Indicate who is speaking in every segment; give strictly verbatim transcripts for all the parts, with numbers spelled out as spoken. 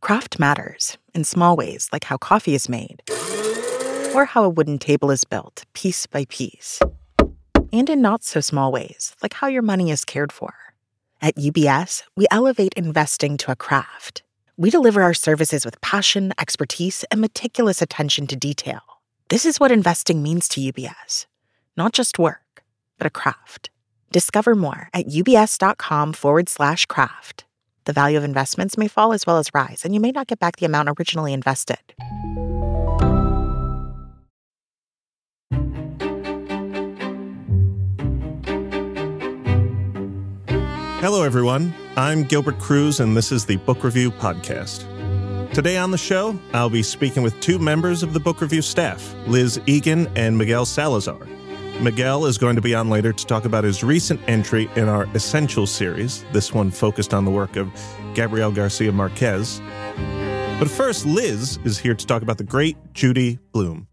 Speaker 1: Craft matters in small ways, like how coffee is made, or how a wooden table is built, piece by piece. And in not-so-small ways, like how your money is cared for. At U B S, we elevate investing to a craft. We deliver our services with passion, expertise, and meticulous attention to detail. This is what investing means to U B S. Not just work, but a craft. Discover more at ubs.com forward slash craft. The value of investments may fall as well as rise, and you may not get back the amount originally invested.
Speaker 2: Hello, everyone. I'm Gilbert Cruz, and this is the Book Review Podcast. Today on the show, I'll be speaking with two members of the Book Review staff, Liz Egan and Miguel Salazar. Miguel is going to be on later to talk about his recent entry in our Essentials series, this one focused on the work of Gabriel Garcia Marquez. But first, Liz is here to talk about the great Judy Blume.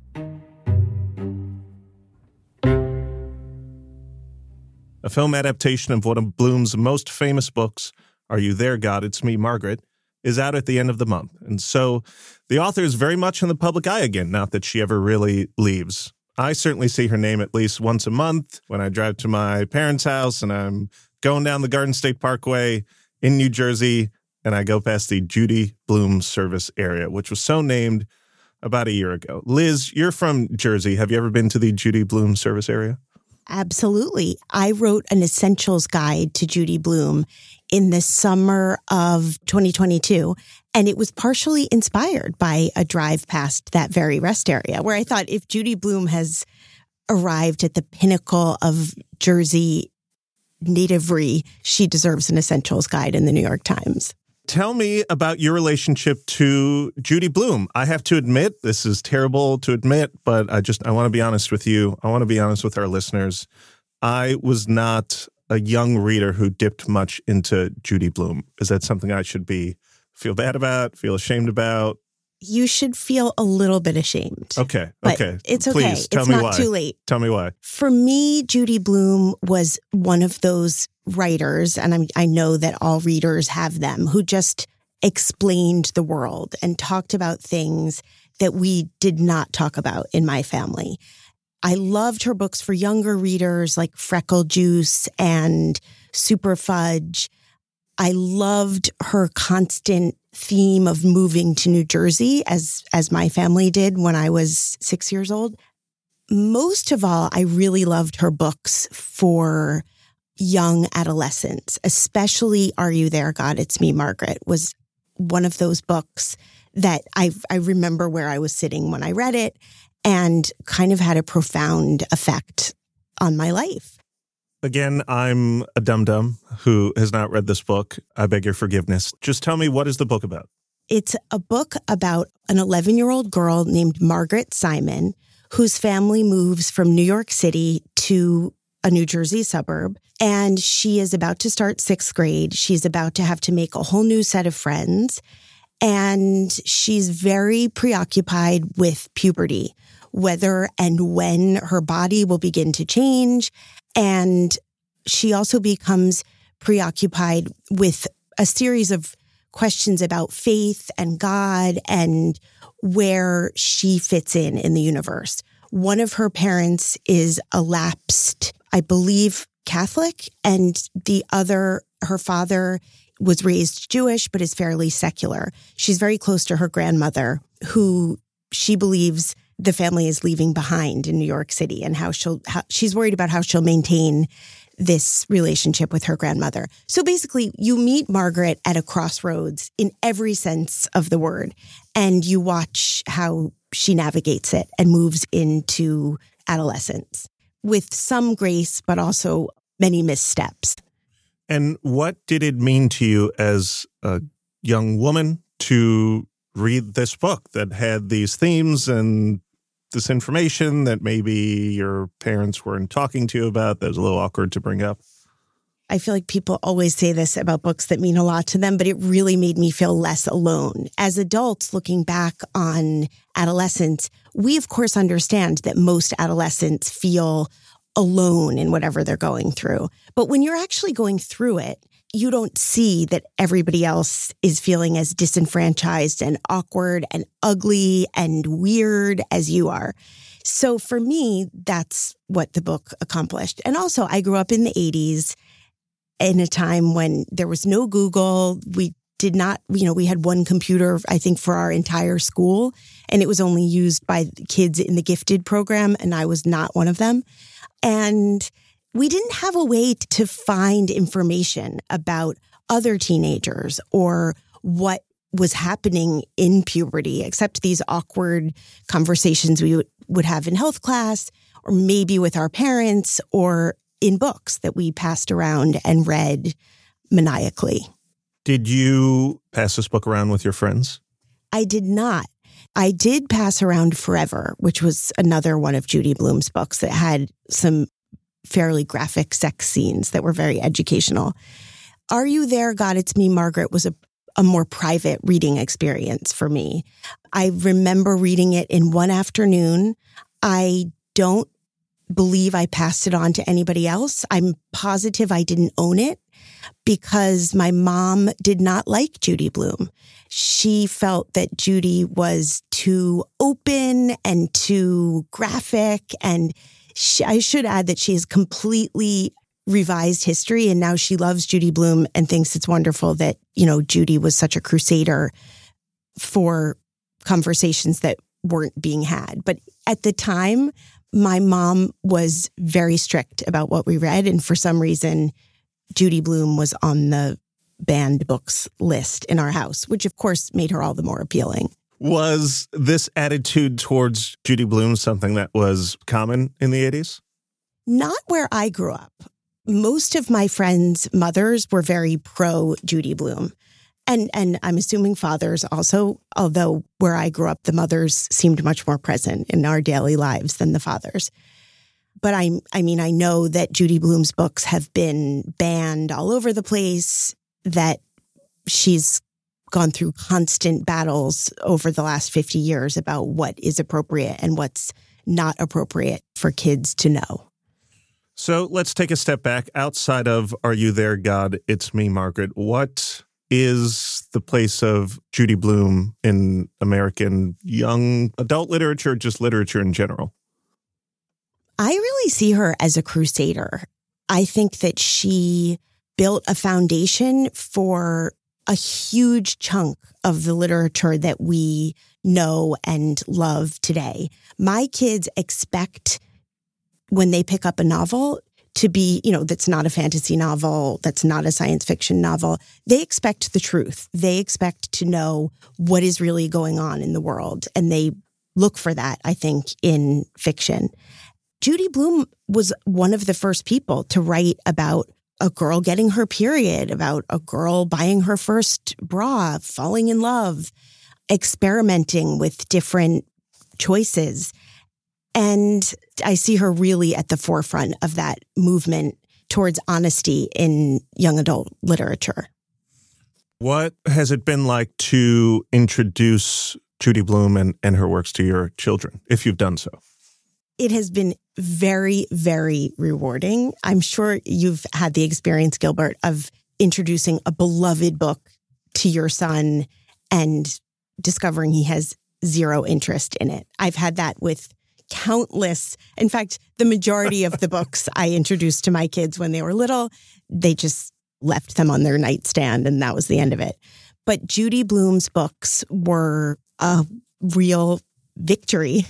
Speaker 2: A film adaptation of one of Blume's most famous books, Are You There, God? It's Me, Margaret, is out at the end of the month. And so the author is very much in the public eye again, not that she ever really leaves. I certainly see her name at least once a month when I drive to my parents' house and I'm going down the Garden State Parkway in New Jersey, and I go past the Judy Blume Service area, which was so named about a year ago. Liz, you're from Jersey. Have you ever been to the Judy Blume Service area?
Speaker 3: Absolutely. I wrote an essentials guide to Judy Blume in the summer of twenty twenty-two, and it was partially inspired by a drive past that very rest area where I thought if Judy Blume has arrived at the pinnacle of Jersey nativery, she deserves an essentials guide in the New York Times.
Speaker 2: Tell me about your relationship to Judy Blume. I have to admit, this is terrible to admit, but I just, I want to be honest with you. I want to be honest with our listeners. I was not a young reader who dipped much into Judy Blume. Is that something I should be, feel bad about, feel ashamed about?
Speaker 3: You should feel a little bit ashamed.
Speaker 2: Okay,
Speaker 3: but
Speaker 2: okay.
Speaker 3: It's okay.
Speaker 2: Please, tell
Speaker 3: it's
Speaker 2: me
Speaker 3: not
Speaker 2: why.
Speaker 3: too late.
Speaker 2: Tell me why.
Speaker 3: For me, Judy Blume was one of those writers, and I'm, I know that all readers have them, who just explained the world and talked about things that we did not talk about in my family. I loved her books for younger readers like Freckle Juice and Super Fudge. I loved her constant theme of moving to New Jersey, as as my family did when I was six years old. Most of all, I really loved her books for young adolescents, especially Are You There, God? It's Me, Margaret, was one of those books that I I remember where I was sitting when I read it and kind of had a profound effect on my life.
Speaker 2: Again, I'm a dum-dum who has not read this book. I beg your forgiveness. Just tell me, what is the book about?
Speaker 3: It's a book about an eleven-year-old girl named Margaret Simon, whose family moves from New York City to a New Jersey suburb, and she is about to start sixth grade. She's about to have to make a whole new set of friends, and she's very preoccupied with puberty, whether and when her body will begin to change. And she also becomes preoccupied with a series of questions about faith and God and where she fits in in the universe. One of her parents is a lapsed, I believe, Catholic, and the other, her father, was raised Jewish but is fairly secular. She's very close to her grandmother, who she believes the family is leaving behind in New York City, and how she'll, how, she's worried about how she'll maintain this relationship with her grandmother. So basically, you meet Margaret at a crossroads in every sense of the word, and you watch how she navigates it and moves into adolescence with some grace, but also many missteps.
Speaker 2: And what did it mean to you as a young woman to read this book that had these themes and this information that maybe your parents weren't talking to you about that was a little awkward to bring up?
Speaker 3: I feel like people always say this about books that mean a lot to them, but it really made me feel less alone. As adults, looking back on adolescence, we of course understand that most adolescents feel alone in whatever they're going through. But when you're actually going through it, you don't see that everybody else is feeling as disenfranchised and awkward and ugly and weird as you are. So for me, that's what the book accomplished. And also, I grew up in the eighties in a time when there was no Google. We did not, you know, we had one computer, I think, for our entire school, and it was only used by kids in the gifted program, and I was not one of them. And we didn't have a way to find information about other teenagers or what was happening in puberty, except these awkward conversations we would, would have in health class, or maybe with our parents, or in books that we passed around and read maniacally.
Speaker 2: Did you pass this book around with your friends?
Speaker 3: I did not. I did pass around Forever, which was another one of Judy Blume's books that had some fairly graphic sex scenes that were very educational. Are You There, God, It's Me, Margaret was a, a more private reading experience for me. I remember reading it in one afternoon. I don't believe I passed it on to anybody else. I'm positive I didn't own it because my mom did not like Judy Blume. She felt that Judy was too open and too graphic, and She, I should add that she has completely revised history, and now she loves Judy Blume and thinks it's wonderful that, you know, Judy was such a crusader for conversations that weren't being had. But at the time, my mom was very strict about what we read, and for some reason, Judy Blume was on the banned books list in our house, which of course made her all the more appealing.
Speaker 2: Was this attitude towards Judy Blume something that was common in the eighties?
Speaker 3: Not where I grew up. Most of my friends' mothers were very pro Judy Blume. And and I'm assuming fathers also, although where I grew up, the mothers seemed much more present in our daily lives than the fathers. But I, I mean, I know that Judy Blume's books have been banned all over the place, that she's gone through constant battles over the last fifty years about what is appropriate and what's not appropriate for kids to know.
Speaker 2: So let's take a step back. Outside of Are You There, God, It's Me, Margaret, what is the place of Judy Blume in American young adult literature, just literature in general?
Speaker 3: I really see her as a crusader. I think that she built a foundation for a huge chunk of the literature that we know and love today. My kids expect when they pick up a novel to be, you know, that's not a fantasy novel, that's not a science fiction novel. They expect the truth. They expect to know what is really going on in the world. And they look for that, I think, in fiction. Judy Blume was one of the first people to write about a girl getting her period, about a girl buying her first bra, falling in love, experimenting with different choices. And I see her really at the forefront of that movement towards honesty in young adult literature.
Speaker 2: What has it been like to introduce Judy Blume and, and her works to your children, if you've done so?
Speaker 3: It has been very, very rewarding. I'm sure you've had the experience, Gilbert, of introducing a beloved book to your son and discovering he has zero interest in it. I've had that with countless, in fact, the majority of the books I introduced to my kids when they were little, they just left them on their nightstand and that was the end of it. But Judy Blume's books were a real victory.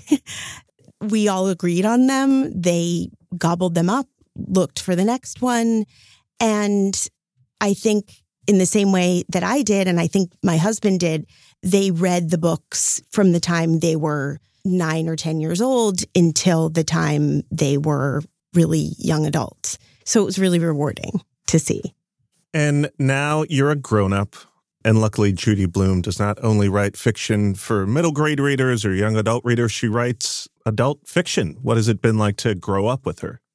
Speaker 3: We all agreed on them. They gobbled them up, looked for the next one. And I think in the same way that I did, and I think my husband did, they read the books from the time they were nine or ten years old until the time they were really young adults. So it was really rewarding to see.
Speaker 2: And now you're a grown-up. And luckily, Judy Blume does not only write fiction for middle grade readers or young adult readers, she writes adult fiction. What has it been like to grow up with her?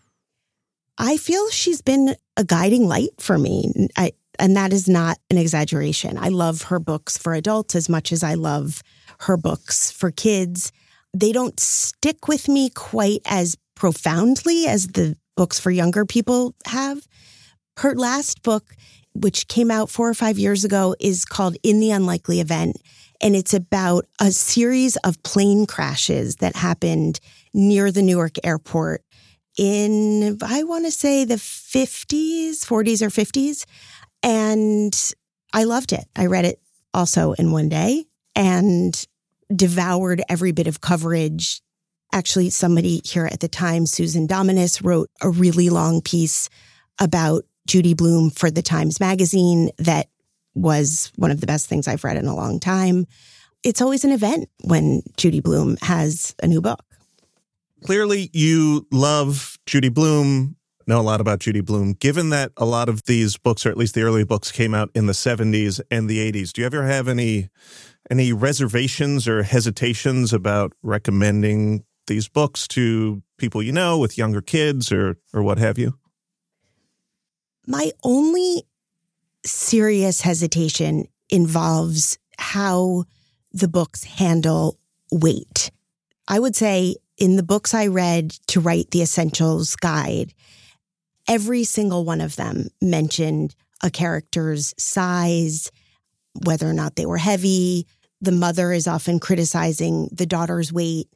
Speaker 3: I feel she's been a guiding light for me. I, and that is not an exaggeration. I love her books for adults as much as I love her books for kids. They don't stick with me quite as profoundly as the books for younger people have. Her last book which came out four or five years ago, is called In the Unlikely Event. And it's about a series of plane crashes that happened near the Newark airport in, I want to say, the fifties, forties or fifties. And I loved it. I read it also in one day and devoured every bit of coverage. Actually, somebody here at the time, Susan Dominus, wrote a really long piece about Judy Blume for the Times Magazine that was one of the best things I've read in a long time. It's always an event when Judy Blume has a new book.
Speaker 2: Clearly, you love Judy Blume, know a lot about Judy Blume. Given that a lot of these books, or at least the early books, came out in the seventies and the eighties, do you ever have any any reservations or hesitations about recommending these books to people you know with younger kids or or what have you?
Speaker 3: My only serious hesitation involves how the books handle weight. I would say in the books I read to write the Essentials Guide, every single one of them mentioned a character's size, whether or not they were heavy. The mother is often criticizing the daughter's weight.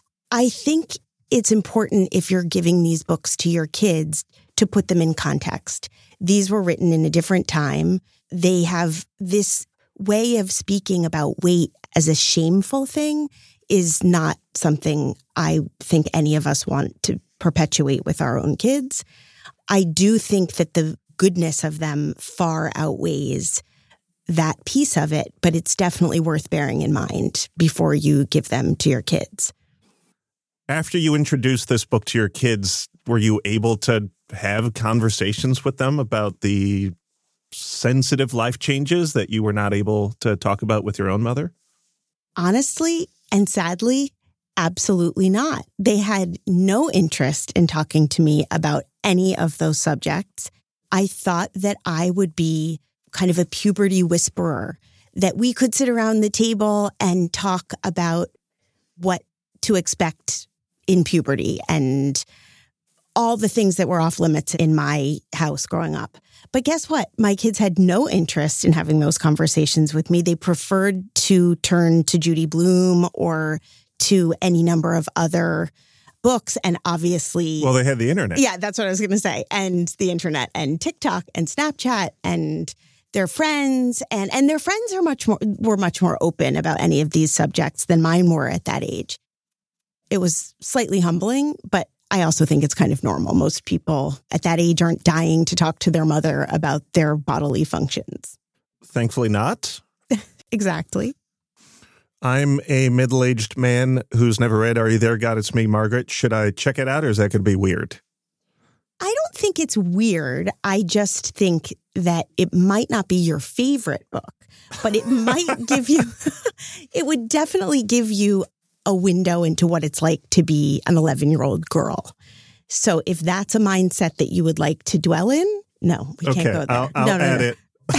Speaker 3: I think it's important if you're giving these books to your kids to put them in context. These were written in a different time. They have this way of speaking about weight as a shameful thing is not something I think any of us want to perpetuate with our own kids. I do think that the goodness of them far outweighs that piece of it, but it's definitely worth bearing in mind before you give them to your kids.
Speaker 2: After you introduced this book to your kids, were you able to have conversations with them about the sensitive life changes that you were not able to talk about with your own mother?
Speaker 3: Honestly and sadly, absolutely not. They had no interest in talking to me about any of those subjects. I thought that I would be kind of a puberty whisperer, that we could sit around the table and talk about what to expect in puberty and all the things that were off limits in my house growing up. But guess what? My kids had no interest in having those conversations with me. They preferred to turn to Judy Blume or to any number of other books. And obviously...
Speaker 2: Well, they had the internet.
Speaker 3: Yeah, that's what I was going to say. And the internet and TikTok and Snapchat and their friends. And, and their friends are much more were much more open about any of these subjects than mine were at that age. It was slightly humbling, but I also think it's kind of normal. Most people at that age aren't dying to talk to their mother about their bodily functions.
Speaker 2: Thankfully not.
Speaker 3: Exactly.
Speaker 2: I'm a middle-aged man who's never read Are You There, God? It's Me, Margaret. Should I check it out, or is that going to be weird?
Speaker 3: I don't think it's weird. I just think that it might not be your favorite book, but it might give you, it would definitely give you a window into what it's like to be an eleven-year-old girl. So if that's a mindset that you would like to dwell in, no, we
Speaker 2: okay,
Speaker 3: can't go there.
Speaker 2: I'll, I'll
Speaker 3: no, no,
Speaker 2: add
Speaker 3: no.
Speaker 2: it.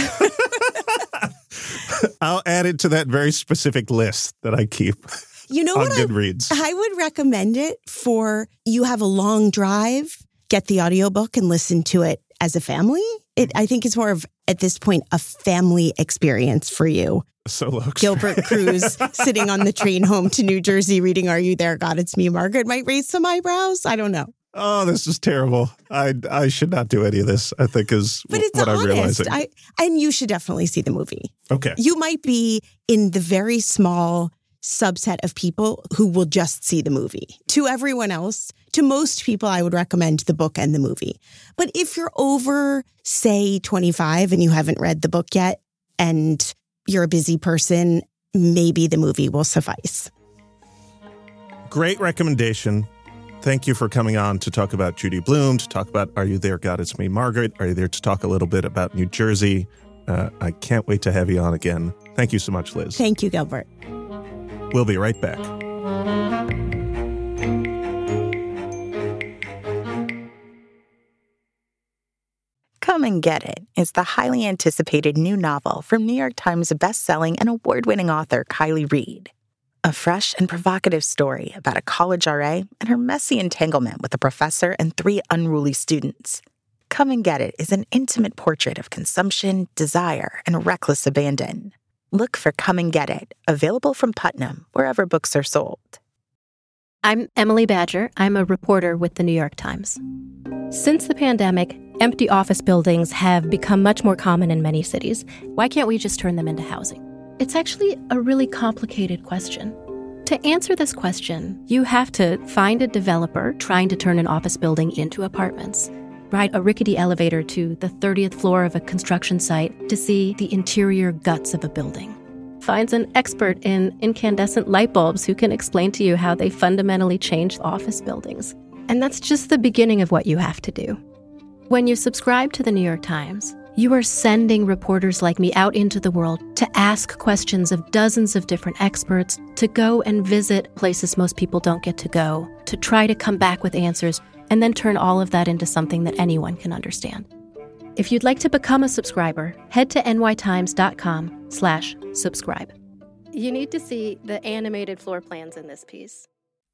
Speaker 2: I'll add it to that very specific list that I keep
Speaker 3: You know
Speaker 2: on
Speaker 3: what?
Speaker 2: Goodreads.
Speaker 3: I, I would recommend it for you have a long drive, get the audiobook and listen to it as a family. It, I think it's more of, at this point, a family experience for you.
Speaker 2: Solo
Speaker 3: Gilbert Cruz sitting on the train home to New Jersey reading Are You There, God? It's Me, Margaret might raise some eyebrows. I don't know.
Speaker 2: Oh, this is terrible. I I should not do any of this, I think, is
Speaker 3: but it's
Speaker 2: what
Speaker 3: honest.
Speaker 2: I'm realizing.
Speaker 3: I, and you should definitely see the movie.
Speaker 2: Okay.
Speaker 3: You might be in the very small subset of people who will just see the movie. To everyone else, to most people, I would recommend the book and the movie. But if you're over, say, twenty-five and you haven't read the book yet and you're a busy person, maybe the movie will suffice.
Speaker 2: Great recommendation. Thank you for coming on to talk about Judy Blume, to talk about Are You There, God? It's Me, Margaret. Are you there to talk a little bit about New Jersey? Uh, I can't wait to have you on again. Thank you so much, Liz.
Speaker 3: Thank you, Gilbert.
Speaker 2: We'll be right back.
Speaker 1: Come and Get It is the highly anticipated new novel from New York Times bestselling and award-winning author Kiley Reid. A fresh and provocative story about a college R A and her messy entanglement with a professor and three unruly students. Come and Get It is an intimate portrait of consumption, desire, and reckless abandon. Look for Come and Get It, available from Putnam, wherever books are sold.
Speaker 4: I'm Emily Badger. I'm a reporter with the New York Times. Since the pandemic, empty office buildings have become much more common in many cities. Why can't we just turn them into housing? It's actually a really complicated question. To answer this question, you have to find a developer trying to turn an office building into apartments, ride a rickety elevator to the thirtieth floor of a construction site to see the interior guts of a building. Finds an expert in incandescent light bulbs who can explain to you how they fundamentally change office buildings. And that's just the beginning of what you have to do. When you subscribe to the New York Times, you are sending reporters like me out into the world to ask questions of dozens of different experts, to go and visit places most people don't get to go, to try to come back with answers, and then turn all of that into something that anyone can understand. If you'd like to become a subscriber, head to nytimes.com slash subscribe. You need to see the animated floor plans in this piece.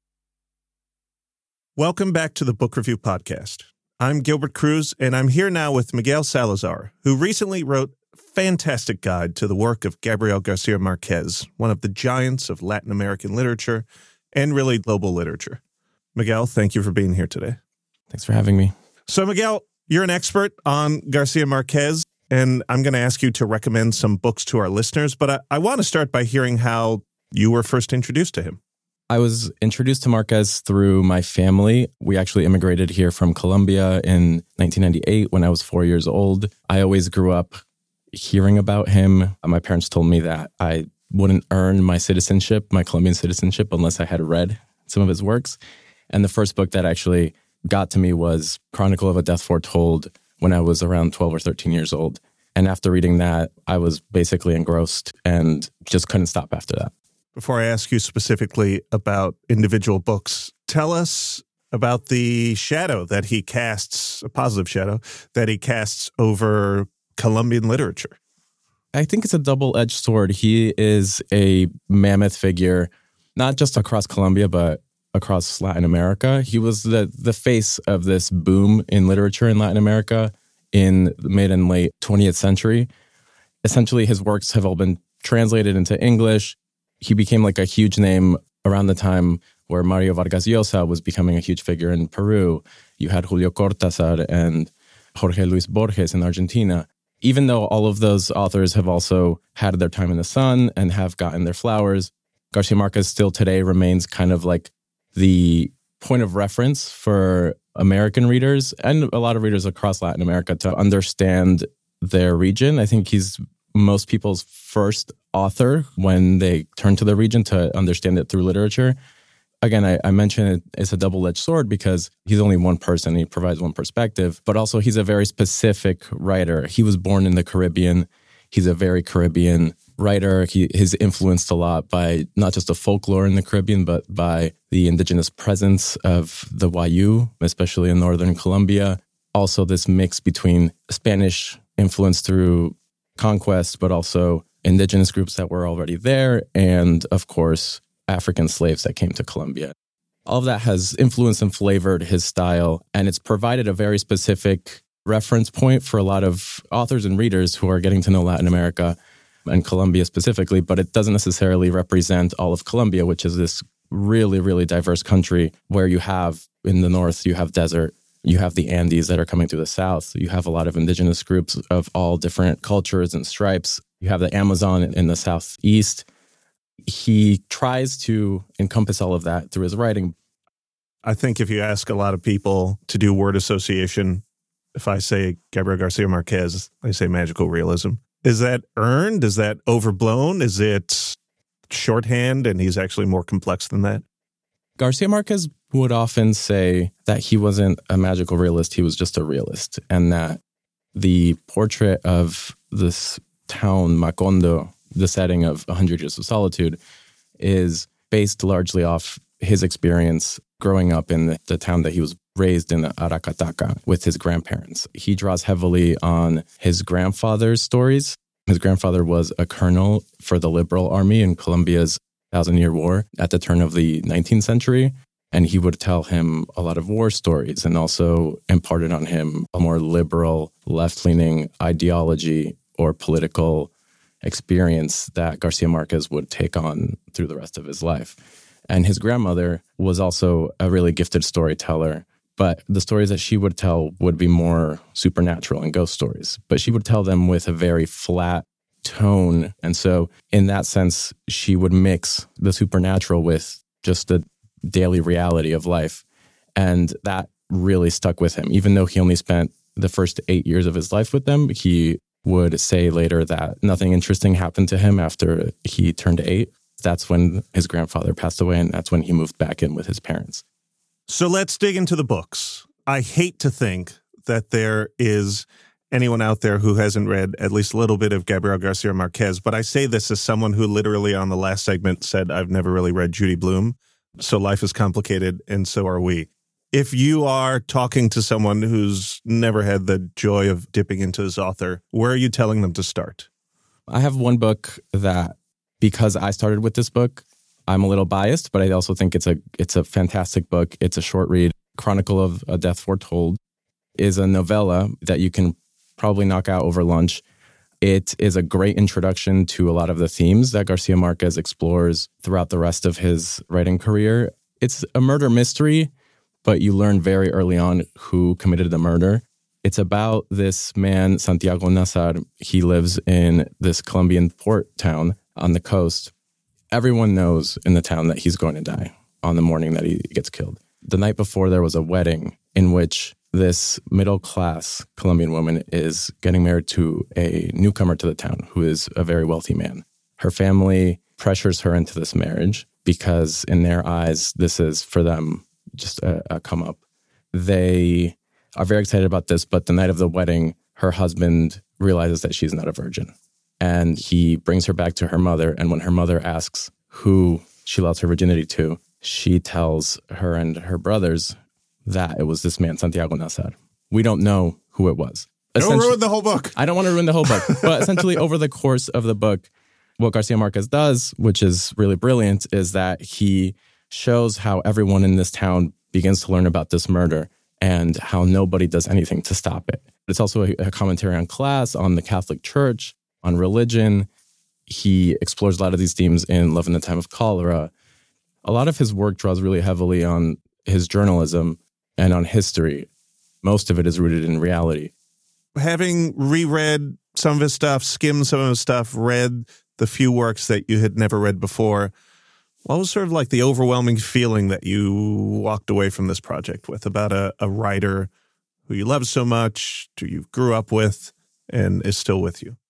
Speaker 2: Welcome back to the Book Review Podcast. I'm Gilbert Cruz, and I'm here now with Miguel Salazar, who recently wrote a fantastic guide to the work of Gabriel Garcia Marquez, one of the giants of Latin American literature and really global literature. Miguel, thank you for being here today.
Speaker 5: Thanks for having me.
Speaker 2: So, Miguel, you're an expert on Garcia Marquez, and I'm going to ask you to recommend some books to our listeners, but I, I want to start by hearing how you were first introduced to him.
Speaker 5: I was introduced to Marquez through my family. We actually immigrated here from Colombia in nineteen ninety-eight when I was four years old. I always grew up hearing about him. My parents told me that I wouldn't earn my citizenship, my Colombian citizenship, unless I had read some of his works. And the first book that actually got to me was Chronicle of a Death Foretold when I was around twelve or thirteen years old. And after reading that, I was basically engrossed and just couldn't stop after that.
Speaker 2: Before I ask you specifically about individual books, tell us about the shadow that he casts, a positive shadow, that he casts over Colombian literature.
Speaker 5: I think it's a double-edged sword. He is a mammoth figure, not just across Colombia, but across Latin America. He was the, the face of this boom in literature in Latin America in the mid and late twentieth century. Essentially, his works have all been translated into English. He became like a huge name around the time where Mario Vargas Llosa was becoming a huge figure in Peru. You had Julio Cortázar and Jorge Luis Borges in Argentina. Even though all of those authors have also had their time in the sun and have gotten their flowers, Garcia Marquez still today remains kind of like the point of reference for American readers and a lot of readers across Latin America to understand their region. I think he's most people's first author when they turn to the region to understand it through literature. Again, I, I mentioned it, it's a double-edged sword because he's only one person. He provides one perspective, but also he's a very specific writer. He was born in the Caribbean. He's a very Caribbean writer. He is influenced a lot by not just the folklore in the Caribbean, but by the indigenous presence of the Wayuu, especially in northern Colombia. Also, this mix between Spanish influence through conquest, but also indigenous groups that were already there, and of course, African slaves that came to Colombia. All of that has influenced and flavored his style, and it's provided a very specific reference point for a lot of authors and readers who are getting to know Latin America and Colombia specifically, but it doesn't necessarily represent all of Colombia, which is this really, really diverse country where you have, in the north, you have desert, you have the Andes that are coming through the south. You have a lot of indigenous groups of all different cultures and stripes. You have the Amazon in the southeast. He tries to encompass all of that through his writing.
Speaker 2: I think if you ask a lot of people to do word association, if I say Gabriel Garcia Marquez, they say magical realism. Is that earned? Is that overblown? Is it shorthand and he's actually more complex than that?
Speaker 5: Garcia Marquez would often say that he wasn't a magical realist, he was just a realist, and that the portrait of this town, Macondo, the setting of one hundred Years of Solitude, is based largely off his experience growing up in the, the town that he was raised in, Aracataca, with his grandparents. He draws heavily on his grandfather's stories. His grandfather was a colonel for the Liberal Army in Colombia's Thousand Year War at the turn of the nineteenth century. And he would tell him a lot of war stories and also imparted on him a more liberal, left-leaning ideology or political experience that Garcia Marquez would take on through the rest of his life. And his grandmother was also a really gifted storyteller, but the stories that she would tell would be more supernatural and ghost stories. But she would tell them with a very flat tone. And so in that sense, she would mix the supernatural with just the daily reality of life. And that really stuck with him. Even though he only spent the first eight years of his life with them, he would say later that nothing interesting happened to him after he turned eight. That's when his grandfather passed away, and that's when he moved back in with his parents.
Speaker 2: So let's dig into the books. I hate to think that there is anyone out there who hasn't read at least a little bit of Gabriel Garcia Marquez, but I say this as someone who literally on the last segment said, I've never really read Judy Blume. So life is complicated, and so are we. If you are talking to someone who's never had the joy of dipping into this author, where are you telling them to start?
Speaker 5: I have one book that, because I started with this book, I'm a little biased, but I also think it's a it's a fantastic book. It's a short read. Chronicle of a Death Foretold is a novella that you can probably knock out over lunch. It is a great introduction to a lot of the themes that Garcia Marquez explores throughout the rest of his writing career. It's a murder mystery, but you learn very early on who committed the murder. It's about this man, Santiago Nazar. He lives in this Colombian port town on the coast. Everyone knows in the town that he's going to die on the morning that he gets killed. The night before, there was a wedding in which this middle-class Colombian woman is getting married to a newcomer to the town who is a very wealthy man. Her family pressures her into this marriage because in their eyes, this is for them just a, a come up. They are very excited about this, but the night of the wedding, her husband realizes that she's not a virgin. And he brings her back to her mother. And when her mother asks who she lost her virginity to, she tells her and her brothers that it was this man, Santiago Nazar. We don't know who it was.
Speaker 2: Don't ruin the whole book.
Speaker 5: I don't want to ruin the whole book. But essentially, over the course of the book, what Garcia Marquez does, which is really brilliant, is that he shows how everyone in this town begins to learn about this murder and how nobody does anything to stop it. It's also a, a commentary on class, on the Catholic Church, on religion. He explores a lot of these themes in Love in the Time of Cholera. A lot of his work draws really heavily on his journalism and on history. Most of it is rooted in reality.
Speaker 2: Having reread some of his stuff, skimmed some of his stuff, read the few works that you had never read before, what was sort of like the overwhelming feeling that you walked away from this project with about a, a writer who you love so much, who you grew up with, and is still with you?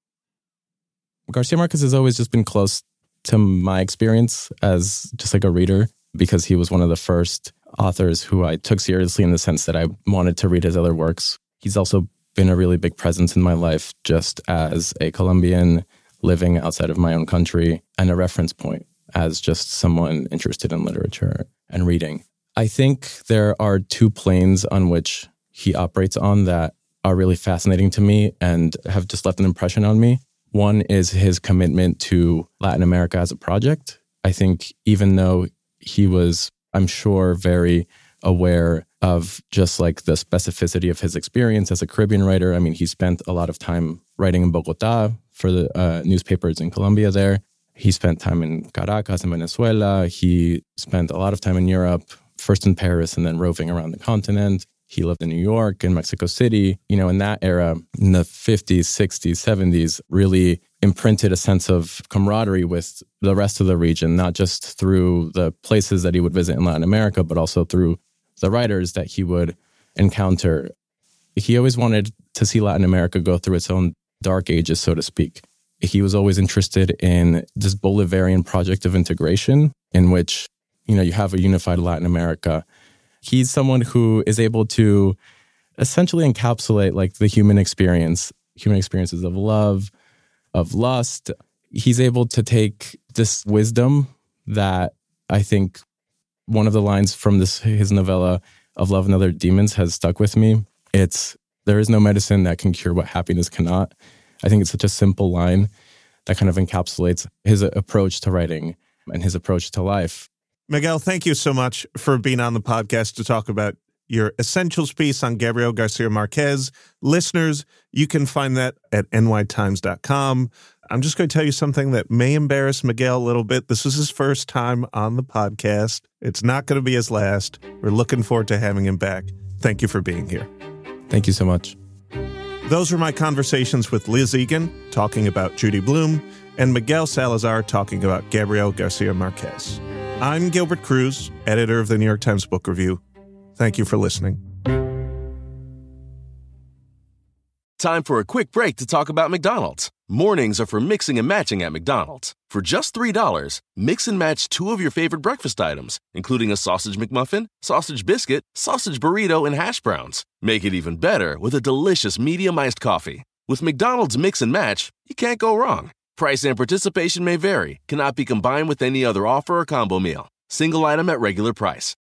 Speaker 5: Garcia Marquez has always just been close to my experience as just like a reader, because he was one of the first authors who I took seriously in the sense that I wanted to read his other works. He's also been a really big presence in my life just as a Colombian living outside of my own country and a reference point as just someone interested in literature and reading. I think there are two planes on which he operates on that are really fascinating to me and have just left an impression on me. One is his commitment to Latin America as a project. I think even though he was, I'm sure, very aware of just like the specificity of his experience as a Caribbean writer. I mean, he spent a lot of time writing in Bogota for the uh, newspapers in Colombia there. He spent time in Caracas in Venezuela. He spent a lot of time in Europe, first in Paris and then roving around the continent. He lived in New York and Mexico City. You know, in that era, in the fifties, sixties, seventies, really imprinted a sense of camaraderie with the rest of the region, not just through the places that he would visit in Latin America, but also through the writers that he would encounter. He always wanted to see Latin America go through its own dark ages, so to speak. He was always interested in this Bolivarian project of integration in which, you know, you have a unified Latin America. He's someone who is able to essentially encapsulate like the human experience, human experiences of love, of lust. He's able to take this wisdom that I think one of the lines from this his novella of Love and Other Demons has stuck with me. It's, there is no medicine that can cure what happiness cannot. I think it's such a simple line that kind of encapsulates his approach to writing and his approach to life.
Speaker 2: Miguel, thank you so much for being on the podcast to talk about your Essentials piece on Gabriel Garcia Marquez. Listeners, you can find that at N Y Times dot com. I'm just going to tell you something that may embarrass Miguel a little bit. This is his first time on the podcast. It's not going to be his last. We're looking forward to having him back. Thank you for being here.
Speaker 5: Thank you so much.
Speaker 2: Those were my conversations with Liz Egan, talking about Judy Blume, and Miguel Salazar, talking about Gabriel Garcia Marquez. I'm Gilbert Cruz, editor of the New York Times Book Review. Thank you for listening.
Speaker 6: Time for a quick break to talk about McDonald's. Mornings are for mixing and matching at McDonald's. For just three dollars, mix and match two of your favorite breakfast items, including a sausage McMuffin, sausage biscuit, sausage burrito, and hash browns. Make it even better with a delicious medium iced coffee. With McDonald's Mix and Match, you can't go wrong. Price and participation may vary, cannot be combined with any other offer or combo meal. Single item at regular price.